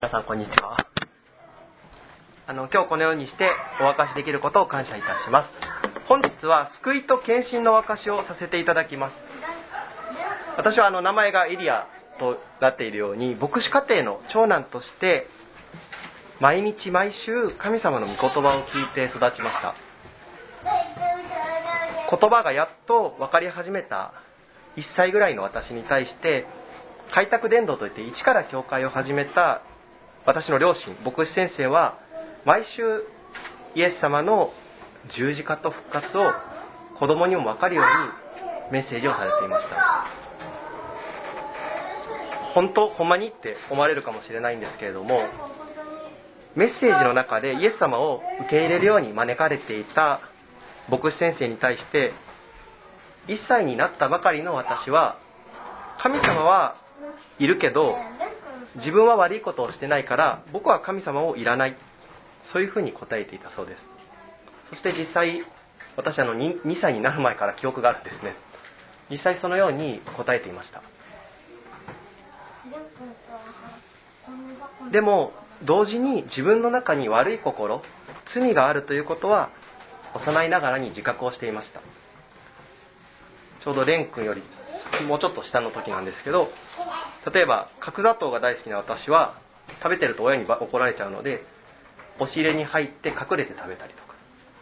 皆さんこんにちは。今日このようにしてお明かしできることを感謝いたします。本日は救いと献身のお明かしをさせていただきます。私は名前がエリアとなっているように、牧師家庭の長男として毎日毎週神様の御言葉を聞いて育ちました。言葉がやっと分かり始めた1歳ぐらいの私に対して、開拓伝道といって一から教会を始めた私の両親、牧師先生は毎週イエス様の十字架と復活を子供にも分かるようにメッセージをされていました。ほんまにって思われるかもしれないんですけれども、メッセージの中でイエス様を受け入れるように招かれていた牧師先生に対して、1歳になったばかりの私は、神様はいるけど自分は悪いことをしてないから僕は神様をいらない、そういうふうに答えていたそうです。そして実際私2歳になる前から記憶があるんですね。実際そのように答えていました。でも同時に自分の中に悪い心、罪があるということは幼いながらに自覚をしていました。ちょうど蓮君よりもうちょっと下の時なんですけど、例えば角砂糖が大好きな私は食べてると親に怒られちゃうので、押し入れに入って隠れて食べたりとか、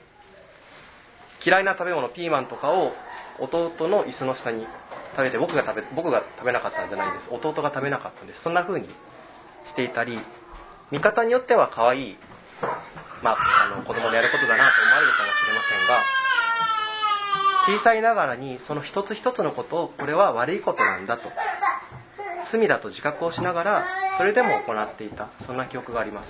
嫌いな食べ物ピーマンとかを弟の椅子の下に食べて、僕が食べなかったんじゃないんです。弟が食べなかったんです。そんな風にしていたり、見方によっては可愛い、子供のやることだなと思われるかもしれませんが、小さいながらにその一つ一つのことを、これは悪いことなんだと、罪だと自覚をしながらそれでも行っていた、そんな記憶があります。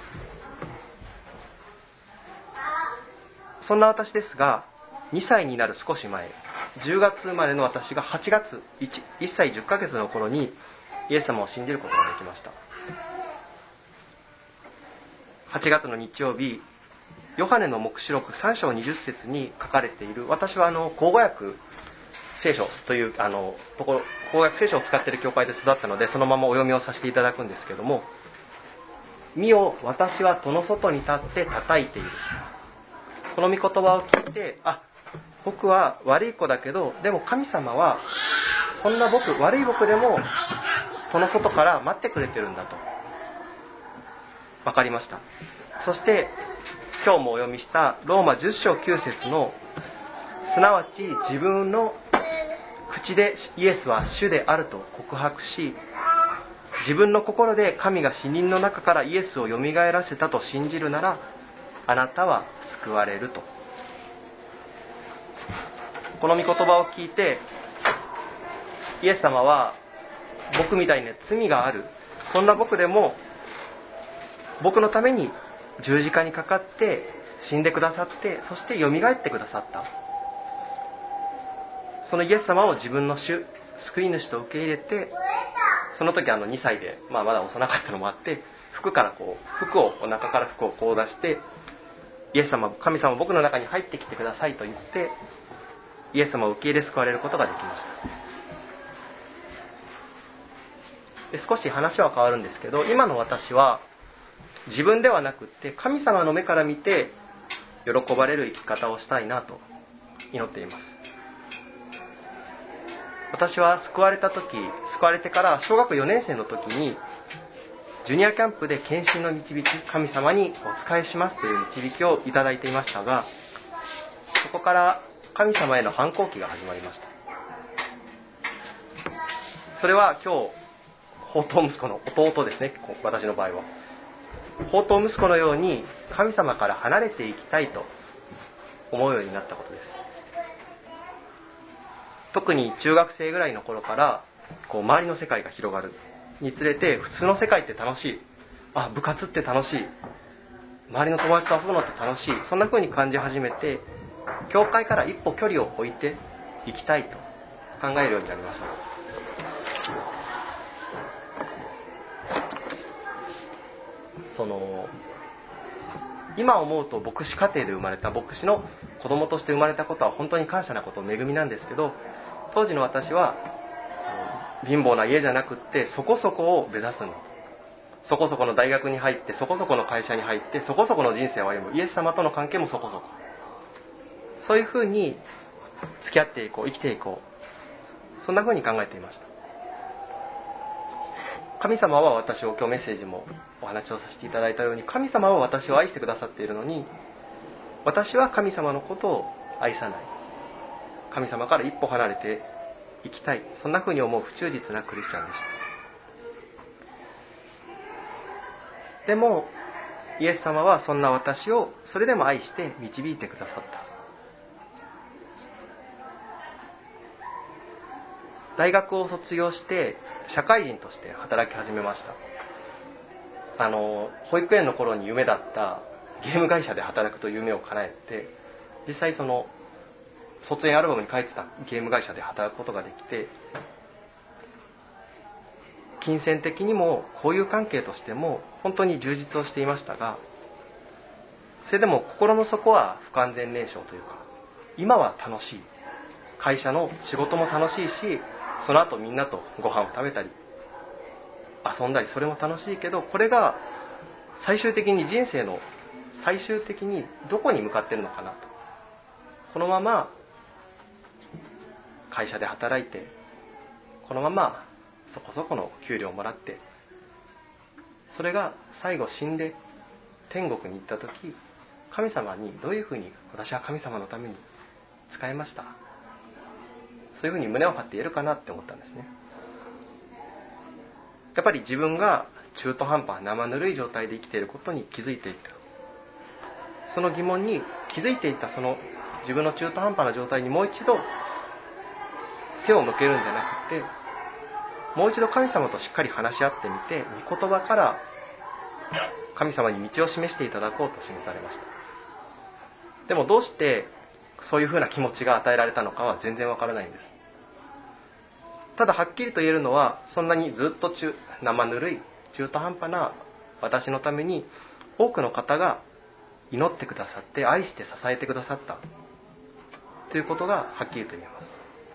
そんな私ですが、2歳になる少し前、10月生まれの私が8月 1歳10ヶ月の頃にイエス様を信じることができました。8月の日曜日、ヨハネの黙示録3章20節に書かれている、私は口語訳聖書という口語訳聖書を使っている教会で育ったので、そのままお読みをさせていただくんですけども、見よ、私は戸の外に立って叩いている。この御言葉を聞いて、僕は悪い子だけど、でも神様はそんな悪い僕でも戸の外から待ってくれてるんだと分かりました。そして今日もお読みしたローマ10章9節の、すなわち自分の口でイエスは主であると告白し、自分の心で神が死人の中からイエスをよみがえらせたと信じるなら、あなたは救われると。この御言葉を聞いて、イエス様は僕みたいに罪がある、そんな僕でも僕のために十字架にかかって死んでくださって、そしてよみがえってくださった。そのイエス様を自分の主、救い主と受け入れて、その時2歳で、まだ幼かったのもあって、お腹から服をこう出して、イエス様、神様僕の中に入ってきてくださいと言って、イエス様を受け入れ救われることができました。で、少し話は変わるんですけど、今の私は自分ではなくって神様の目から見て喜ばれる生き方をしたいなと祈っています。私は救われてから小学4年生の時にジュニアキャンプで献身の導き、神様にお仕えしますという導きをいただいていましたが、そこから神様への反抗期が始まりました。それは今日放蕩息子の弟ですね、私の場合は放蕩息子のように神様から離れていきたいと思うようになったことです。特に中学生ぐらいの頃から周りの世界が広がるにつれて、普通の世界って楽しい、部活って楽しい、周りの友達と遊ぶのって楽しい、そんな風に感じ始めて、教会から一歩距離を置いていきたいと考えるようになりました。今思うと牧師家庭で生まれた、牧師の子供として生まれたことは本当に感謝なこと、恵みなんですけど、当時の私は貧乏な家じゃなくってそこそこを目指すんだ、 そこそこの大学に入って、そこそこの会社に入って、そこそこの人生を歩む。イエス様との関係もそこそこ。そういうふうに付き合っていこう、生きていこう。そんなふうに考えていました。神様は私を、今日メッセージもお話をさせていただいたように、神様は私を愛してくださっているのに、私は神様のことを愛さない。神様から一歩離れていきたい。そんなふうに思う不忠実なクリスチャンでした。でも、イエス様はそんな私をそれでも愛して導いてくださった。大学を卒業して社会人として働き始めました。保育園の頃に夢だったゲーム会社で働くという夢を叶えて、実際その卒園アルバムに書いてたゲーム会社で働くことができて、金銭的にも交友関係としても本当に充実をしていましたが、それでも心の底は不完全燃焼というか、今は楽しい、会社の仕事も楽しいし、その後みんなとご飯を食べたり遊んだり、それも楽しいけど、これが最終的に人生の最終的にどこに向かっているのかなと。このまま会社で働いて、このままそこそこの給料をもらって、それが最後死んで天国に行った時、神様にどういうふうに私は神様のために使いました、そういうふうに胸を張って言えるかなって思ったんですね。やっぱり自分が中途半端、生ぬるい状態で生きていることに気づいていた。その疑問に気づいていた、その自分の中途半端な状態にもう一度手を向けるんじゃなくて、もう一度神様としっかり話し合ってみて、御言葉から神様に道を示していただこうと示されました。でもどうしてそういうふうな気持ちが与えられたのかは全然わからないんです。ただはっきりと言えるのは、そんなにずっと生ぬるい中途半端な私のために多くの方が祈ってくださって愛して支えてくださったということがはっきりと言えます。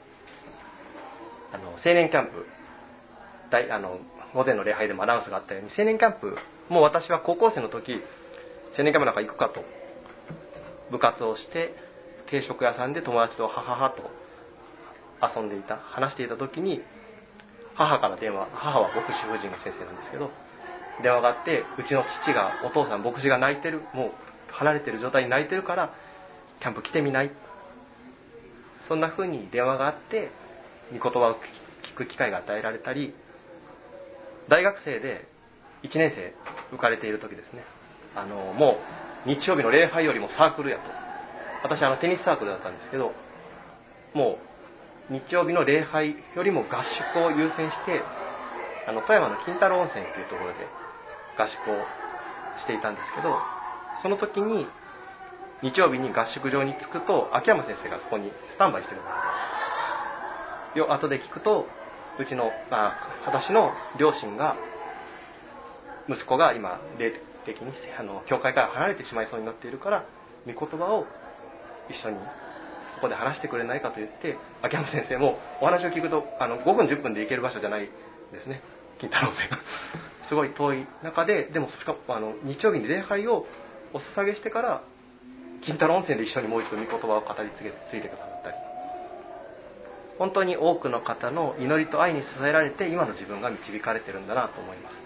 青年キャンプ、午前の礼拝でもアナウンスがあったように、青年キャンプもう私は高校生の時、青年キャンプなんか行くかと部活をして定食屋さんで友達とはははと遊んでいた、話していた時に母から電話、母は牧師夫人の先生なんですけど、電話があって、うちの父が、お父さん牧師が泣いてる、もう離れてる状態に泣いてるからキャンプ来てみない、そんな風に電話があって御言葉を聞く機会が与えられたり、大学生で1年生浮かれている時ですね、もう日曜日の礼拝よりもサークルやと。私テニスサークルだったんですけど、もう日曜日の礼拝よりも合宿を優先して、富山の金太郎温泉というところで合宿をしていたんですけど、その時に日曜日に合宿場に着くと、秋山先生がそこにスタンバイしてくださって、後で聞くと、私の両親が、息子が今霊的に教会から離れてしまいそうになっているから、御言葉を一緒にここで話してくれないかと言って、秋山先生もお話を聞くと5分10分で行ける場所じゃないですね、金太郎線がすごい遠い中で、でもしかも日曜日に礼拝をお捧げしてから金太郎温泉で一緒にもう一度御言葉を語り継いでくださったり、本当に多くの方の祈りと愛に支えられて今の自分が導かれているんだなと思います。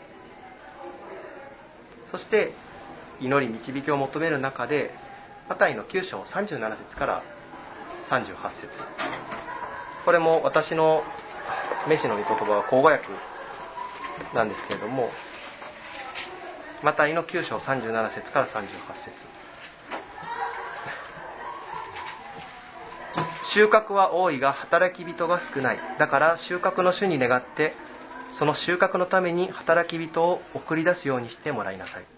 そして祈り導きを求める中で、マタイの9章37節から38節、これも私のメシの御言葉は口語訳なんですけれども、マタイの9章37節から38節、収穫は多いが働き人が少ない。だから収穫の主に願って、その収穫のために働き人を送り出すようにしてもらいなさい。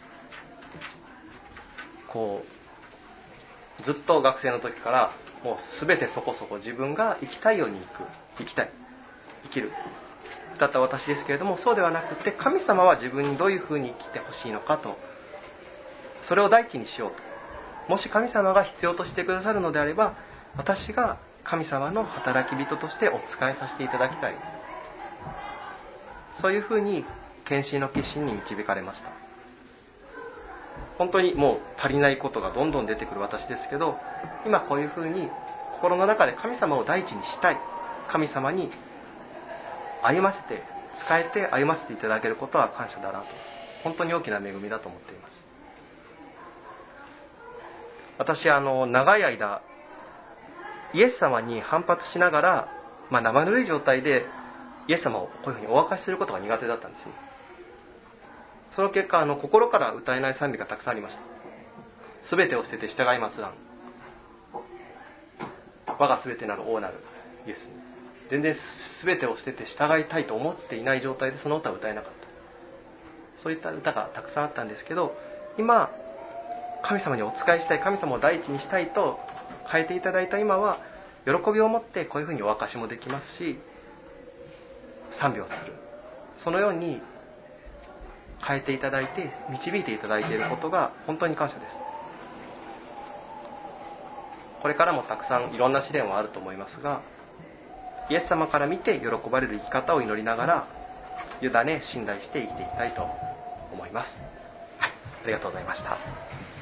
ずっと学生の時からもう全てそこそこ自分が生きたいように生きたい、生きるだった私ですけれども、そうではなくて、神様は自分にどういうふうに生きてほしいのかと、それを第一にしようと。もし神様が必要としてくださるのであれば、私が神様の働き人としてお仕えさせていただきたい、そういうふうに献身の決心に導かれました。本当にもう足りないことがどんどん出てくる私ですけど、今こういうふうに心の中で神様を第一にしたい、神様に歩ませて、使えて歩ませていただけることは感謝だなと、本当に大きな恵みだと思っています。私長い間イエス様に反発しながら、生ぬるい状態でイエス様をこういうふうにお明かしすることが苦手だったんですね。その結果心から歌えない賛美がたくさんありました。すべてを捨てて従いますらん、我がすべてなる王なるイエスに、全然すべてを捨てて従いたいと思っていない状態でその歌を歌えなかった。そういった歌がたくさんあったんですけど、今神様にお仕えしたい、神様を第一にしたいと変えていただいた今は、喜びを持ってこういうふうにお明かしもできますし、賛美をする、そのように変えていただいて導いていただいていることが本当に感謝です。これからもたくさんいろんな試練はあると思いますが、イエス様から見て喜ばれる生き方を祈りながら、委ね信頼して生きていきたいと思います。はい、ありがとうございました。